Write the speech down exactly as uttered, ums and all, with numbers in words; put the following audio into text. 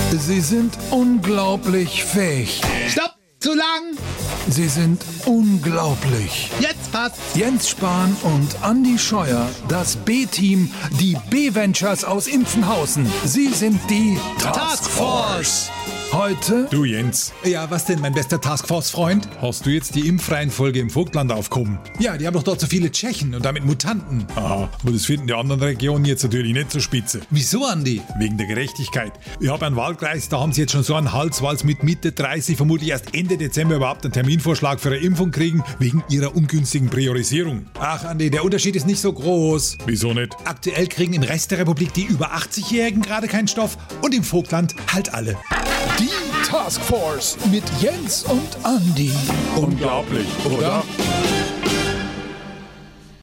Sie sind unglaublich fähig. Stopp! Zu lang! Sie sind unglaublich. Jetzt passt! Jens Spahn und Andi Scheuer, das B-Team, die B-Ventures aus Impfenhausen. Sie sind die Taskforce. Heute... Du Jens, Ja, was denn, mein bester Taskforce-Freund? hast du jetzt die Impfreihenfolge im Vogtland aufgehoben? Ja, die haben doch dort so viele Tschechen und damit Mutanten. Aha, aber das finden die anderen Regionen jetzt natürlich nicht so spitze. Wieso, Andi? Wegen der Gerechtigkeit. Ich habe einen Wahlkreis, da haben sie jetzt schon so einen Hals, weil sie mit Mitte dreißig vermutlich erst Ende Dezember überhaupt einen Terminvorschlag für eine Impfung kriegen, wegen ihrer ungünstigen Priorisierung. Ach, Andi, der Unterschied ist nicht so groß. Wieso nicht? Aktuell kriegen im Rest der Republik die über achtzigjährigen gerade keinen Stoff und im Vogtland halt alle. Die Taskforce mit Jens und Andi. Unglaublich, oder?